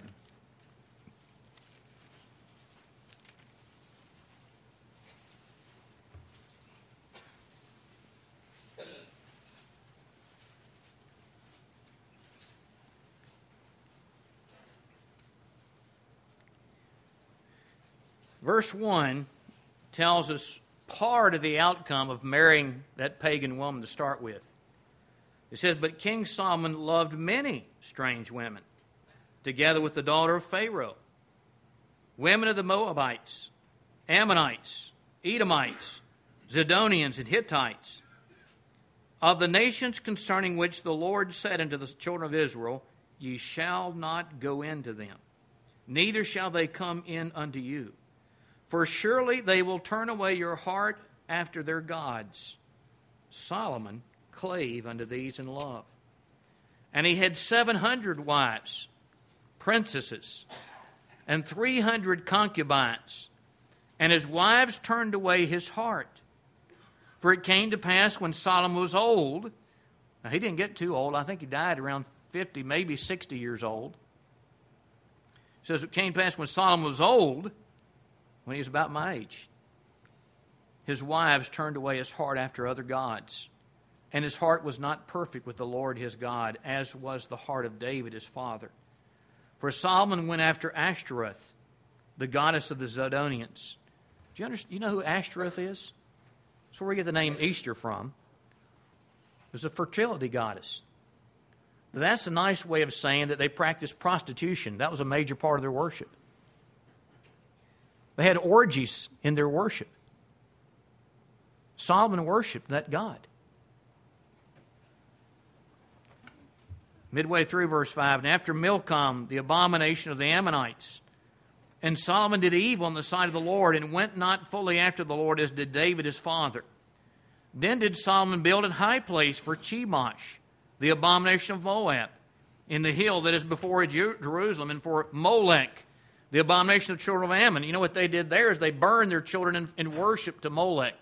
Verse one tells us part of the outcome of marrying that pagan woman to start with. It says, "But King Solomon loved many strange women, together with the daughter of Pharaoh, women of the Moabites, Ammonites, Edomites, Zidonians, and Hittites, of the nations concerning which the Lord said unto the children of Israel, Ye shall not go into them, neither shall they come in unto you. For surely they will turn away your heart after their gods. Solomon clave unto these in love. And he had seven hundred wives, princesses, and three hundred concubines. And his wives turned away his heart. For it came to pass when Solomon was old," now he didn't get too old, I think he died around fifty, maybe sixty years old. It says it came to pass when Solomon was old, when he was about my age, his wives turned away his heart after other gods. And his heart was not perfect with the Lord his God, as was the heart of David his father. For Solomon went after Ashtoreth, the goddess of the Zidonians. Do you understand? You know who Ashtoreth is? That's where we get the name Easter from. It was a fertility goddess. That's a nice way of saying that they practiced prostitution. That was a major part of their worship. They had orgies in their worship. Solomon worshiped that God. Midway through verse five, "And after Milcom, the abomination of the Ammonites, and Solomon did evil in the sight of the Lord, and went not fully after the Lord, as did David his father. Then did Solomon build an high place for Chemosh, the abomination of Moab, in the hill that is before Jerusalem, and for Molech, the abomination of the children of Ammon." You know what they did there is they burned their children in, in worship to Molech.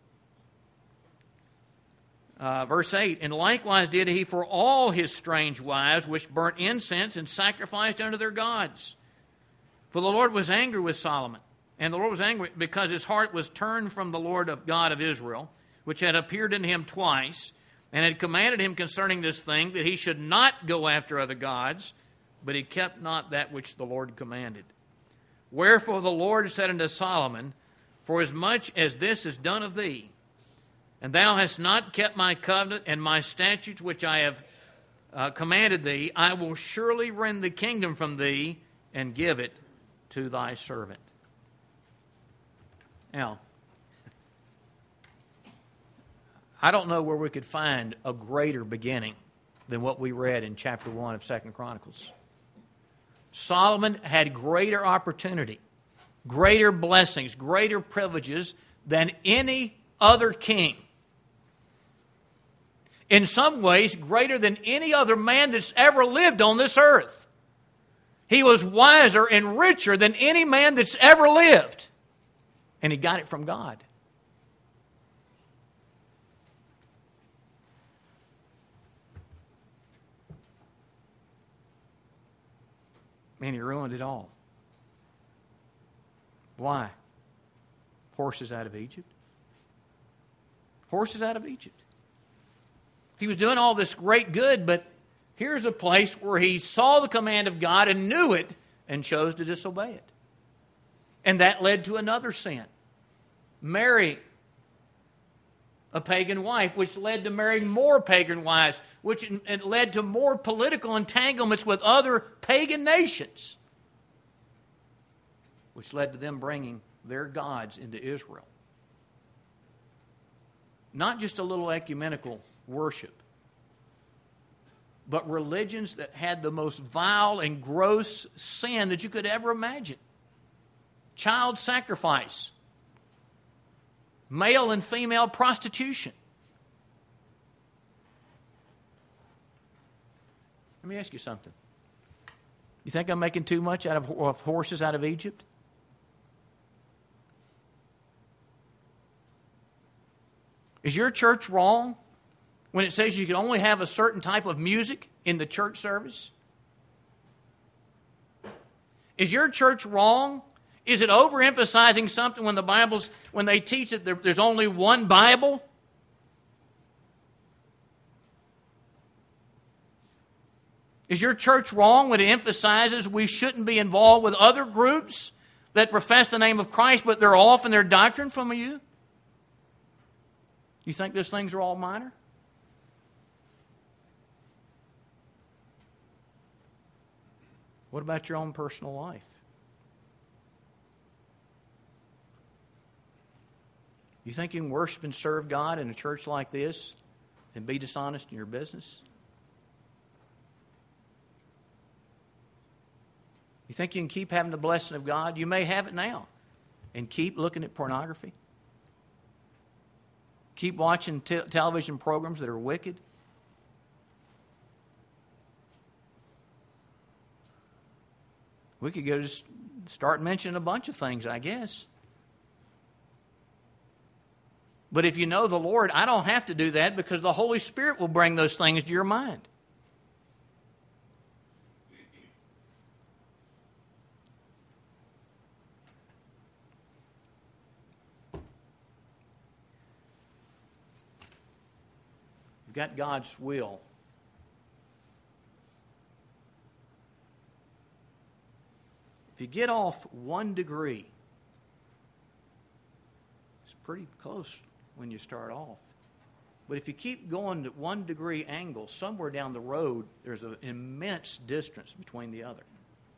Uh, verse eight, "And likewise did he for all his strange wives, which burnt incense and sacrificed unto their gods. For the Lord was angry with Solomon, And the Lord was angry because his heart was turned from the Lord of God of Israel, which had appeared unto him twice, and had commanded him concerning this thing, that he should not go after other gods, but he kept not that which the Lord commanded. Wherefore the Lord said unto Solomon, Forasmuch as this is done of thee, and thou hast not kept my covenant and my statutes which I have uh, commanded thee, I will surely rend the kingdom from thee and give it to thy servant. Now, I don't know where we could find a greater beginning than what we read in chapter one of Second Chronicles. Solomon had greater opportunity, greater blessings, greater privileges than any other king. In some ways, greater than any other man that's ever lived on this earth. He was wiser and richer than any man that's ever lived. And he got it from God. And he ruined it all. Why? Horses out of Egypt. Horses out of Egypt. He was doing all this great good, but here's a place where he saw the command of God and knew it and chose to disobey it. And that led to another sin. Marry a pagan wife, which led to marrying more pagan wives, which it led to more political entanglements with other pagan nations, which led to them bringing their gods into Israel. Not just a little ecumenical worship, but religions that had the most vile and gross sin that you could ever imagine. Child sacrifice. Male and female prostitution. Let me ask you something. You think I'm making too much out of, of horses out of Egypt? Is your church wrong when it says you can only have a certain type of music in the church service? Is your church wrong? Is it overemphasizing something when the Bible's, when they teach that there, there's only one Bible? Is your church wrong when it emphasizes we shouldn't be involved with other groups that profess the name of Christ, but they're off in their doctrine from you? You think those things are all minor? What about your own personal life? You think you can worship and serve God in a church like this and be dishonest in your business? You think you can keep having the blessing of God? You may have it now. And keep looking at pornography? Keep watching te- television programs that are wicked? We could go just start mentioning a bunch of things, I guess. But if you know the Lord, I don't have to do that because the Holy Spirit will bring those things to your mind. You've got God's will. If you get off one degree, it's pretty close when you start off. But if you keep going at one degree angle, somewhere down the road, there's an immense distance between the other.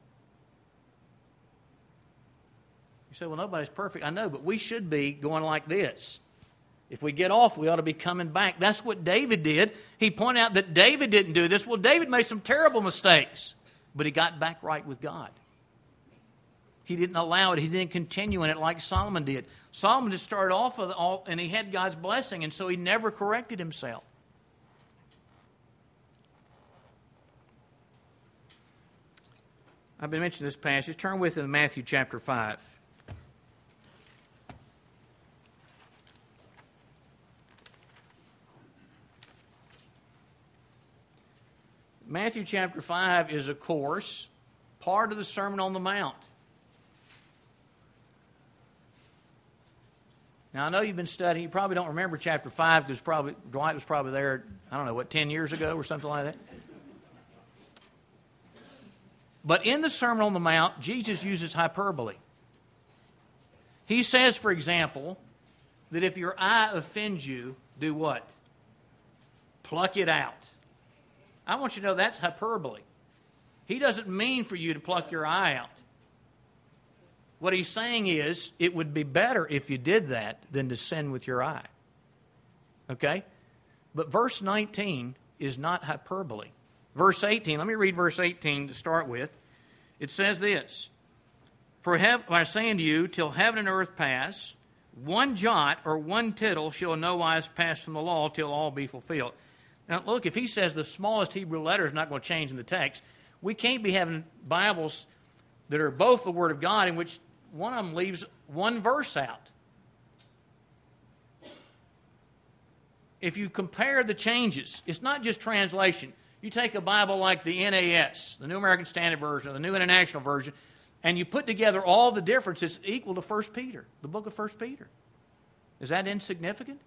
You say, well, nobody's perfect. I know, but we should be going like this. If we get off, we ought to be coming back. That's what David did. He pointed out that David didn't do this. Well, David made some terrible mistakes, but he got back right with God. He didn't allow it. He didn't continue in it like Solomon did. Solomon just started off with all, and he had God's blessing, and so he never corrected himself. I've been mentioning this passage. Turn with me to Matthew chapter five. Matthew chapter five is, of course, part of the Sermon on the Mount. Now, I know you've been studying. You probably don't remember chapter five because probably Dwight was probably there, I don't know, what, ten years ago or something like that? But in the Sermon on the Mount, Jesus uses hyperbole. He says, for example, that if your eye offends you, do what? Pluck it out. I want you to know that's hyperbole. He doesn't mean for you to pluck your eye out. What he's saying is, it would be better if you did that than to sin with your eye. Okay? But verse nineteen is not hyperbole. Verse eighteen, let me read verse eighteen to start with. It says this, For hev- I say unto you, till heaven and earth pass, one jot or one tittle shall in no wise pass from the law till all be fulfilled. Now look, if he says the smallest Hebrew letter is not going to change in the text, we can't be having Bibles that are both the Word of God in which one of them leaves one verse out. If you compare the changes, it's not just translation. You take a Bible like the N A S, the New American Standard Version, or the New International Version, and you put together all the differences equal to First Peter, the book of First Peter. Is that insignificant?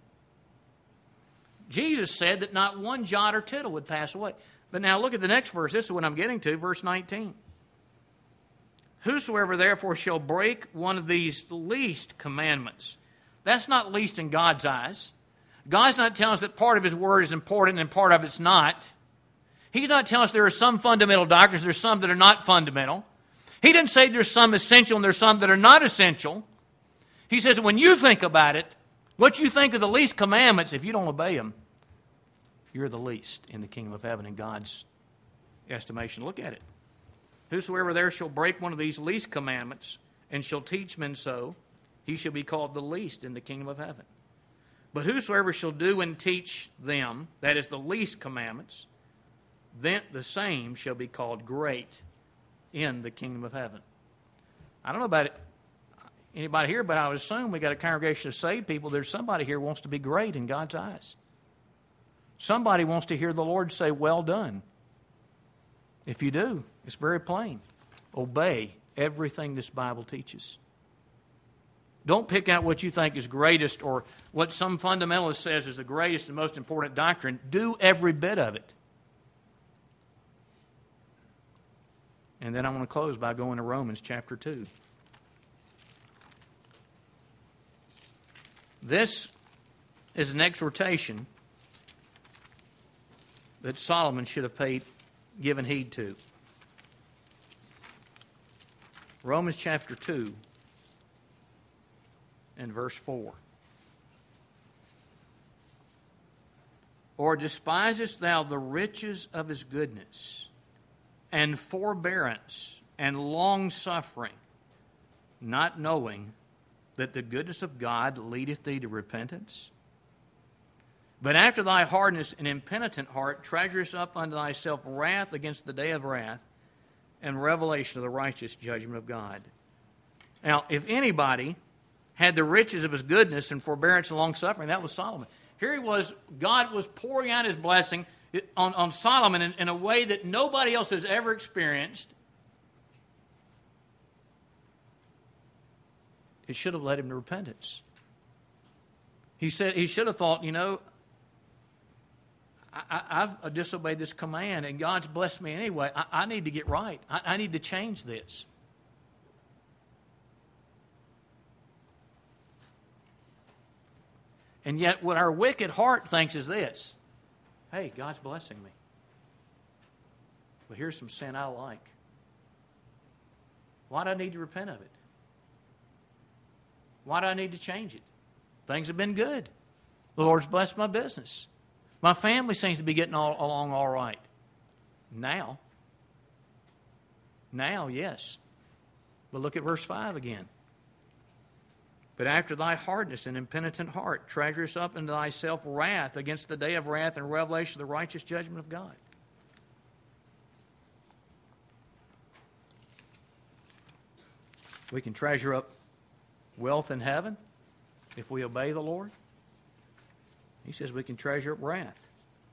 Jesus said that not one jot or tittle would pass away. But now look at the next verse. This is what I'm getting to, verse nineteen. Whosoever therefore shall break one of these least commandments. That's not least in God's eyes. God's not telling us that part of His Word is important and part of it's not. He's not telling us there are some fundamental doctrines, there's some that are not fundamental. He didn't say there's some essential and there's some that are not essential. He says when you think about it, what you think of the least commandments, if you don't obey them, you're the least in the kingdom of heaven in God's estimation. Look at it. Whosoever there shall break one of these least commandments and shall teach men so, he shall be called the least in the kingdom of heaven. But whosoever shall do and teach them, that is the least commandments, then the same shall be called great in the kingdom of heaven. I don't know about it, anybody here, but I would assume we got a congregation of saved people. There's somebody here who wants to be great in God's eyes. Somebody wants to hear the Lord say, well done. If you do, it's very plain. Obey everything this Bible teaches. Don't pick out what you think is greatest or what some fundamentalist says is the greatest and most important doctrine. Do every bit of it. And then I want to close by going to Romans chapter two. This is an exhortation that Solomon should have paid, given heed to. Romans chapter two and verse four. Or despisest thou the riches of his goodness, and forbearance, and long-suffering, not knowing that the goodness of God leadeth thee to repentance? But after thy hardness and impenitent heart treasurest up unto thyself wrath against the day of wrath and revelation of the righteous judgment of God. Now, if anybody had the riches of his goodness and forbearance and long-suffering, that was Solomon. Here he was, God was pouring out his blessing on, on Solomon in, in a way that nobody else has ever experienced. It should have led him to repentance. He said he should have thought, you know, I, I've disobeyed this command, and God's blessed me anyway. I, I need to get right. I, I need to change this. And yet what our wicked heart thinks is this: hey, God's blessing me, but here's some sin I like. Why do I need to repent of it? Why do I need to change it? Things have been good. The Lord's blessed my business. My family seems to be getting all, along all right. Now. Now, yes. But look at verse five again. But after thy hardness and impenitent heart, treasurest up unto thyself wrath against the day of wrath and revelation of the righteous judgment of God. We can treasure up wealth in heaven if we obey the Lord. He says we can treasure up wrath.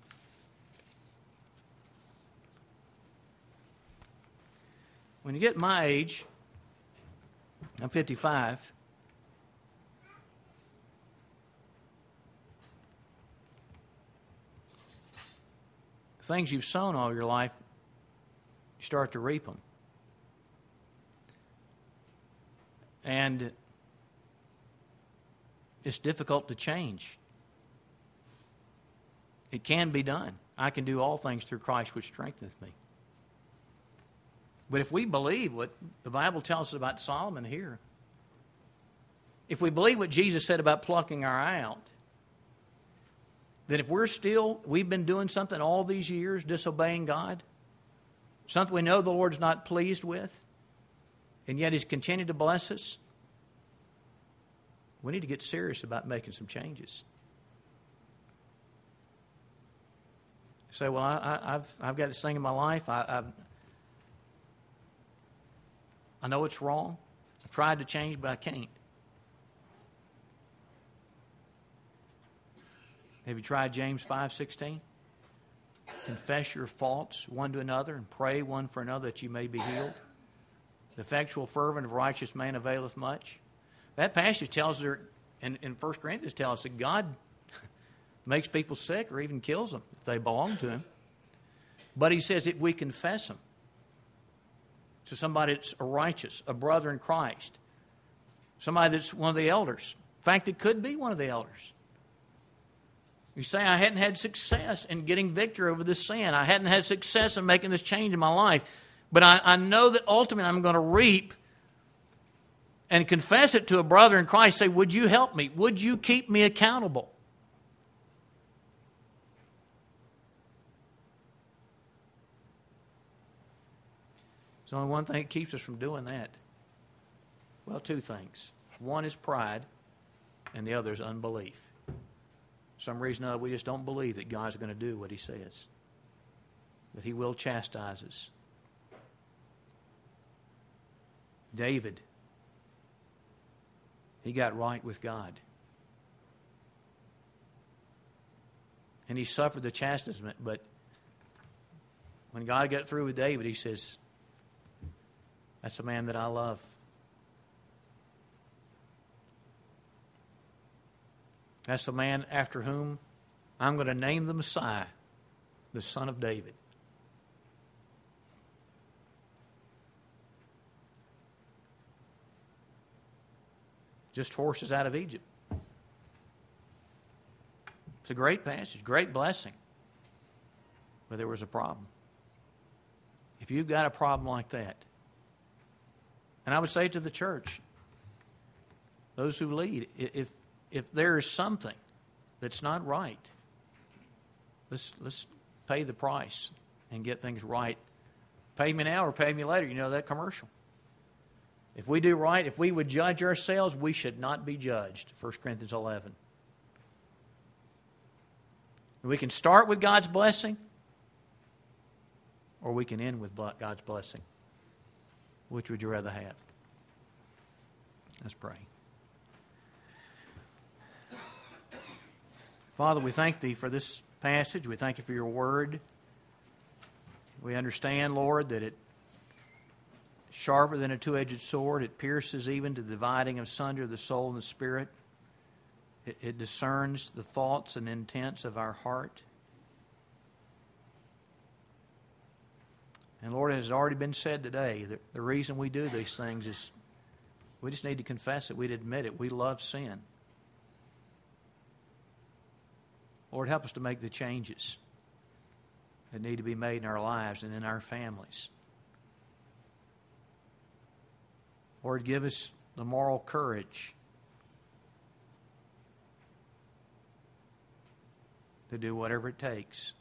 When you get my age, I'm fifty-five, things you've sown all your life, you start to reap them. And it's difficult to change. It can be done. I can do all things through Christ which strengtheneth me. But if we believe what the Bible tells us about Solomon here, if we believe what Jesus said about plucking our eye out, then if we're still, we've been doing something all these years, disobeying God, something we know the Lord's not pleased with, and yet He's continued to bless us, we need to get serious about making some changes. You say, well, I, I, I've, I've got this thing in my life. I, I've, I know it's wrong. I've tried to change, but I can't. Have you tried James five sixteen? Confess your faults one to another and pray one for another that you may be healed. The effectual fervent of a righteous man availeth much. That passage tells us, and in First Corinthians tells us that God makes people sick or even kills them if they belong to Him. But He says if we confess them to somebody that's a righteous, a brother in Christ, somebody that's one of the elders. In fact, it could be one of the elders. You say, I hadn't had success in getting victory over this sin. I hadn't had success in making this change in my life. But I, I know that ultimately I'm going to reap, and confess it to a brother in Christ. Say, would you help me? Would you keep me accountable? There's only one thing that keeps us from doing that. Well, two things. One is pride, and the other is unbelief. For some reason or other, we just don't believe that God's going to do what He says, that He will chastise us. David, he got right with God. And he suffered the chastisement, but when God got through with David, He says, that's a man that I love. That's the man after whom I'm going to name the Messiah, the Son of David. Just horses out of Egypt. It's a great passage, great blessing. But there was a problem. If you've got a problem like that, and I would say to the church, those who lead, if if there is something that's not right, let's let's pay the price and get things right. Pay me now or pay me later. You know that commercial. If we do right, if we would judge ourselves, we should not be judged. First Corinthians eleven. We can start with God's blessing, or we can end with God's blessing. Which would you rather have? Let's pray. Father, we thank Thee for this passage. We thank You for Your word. We understand, Lord, that it is sharper than a two-edged sword. It pierces even to the dividing asunder the soul and the spirit. It, it discerns the thoughts and intents of our heart. And Lord, it has already been said today, that the reason we do these things is we just need to confess it. We'd admit it. We love sin. Lord, help us to make the changes that need to be made in our lives and in our families. Lord, give us the moral courage to do whatever it takes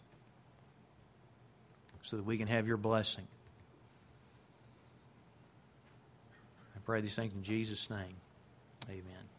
so that we can have Your blessing. I pray these things in Jesus' name. Amen.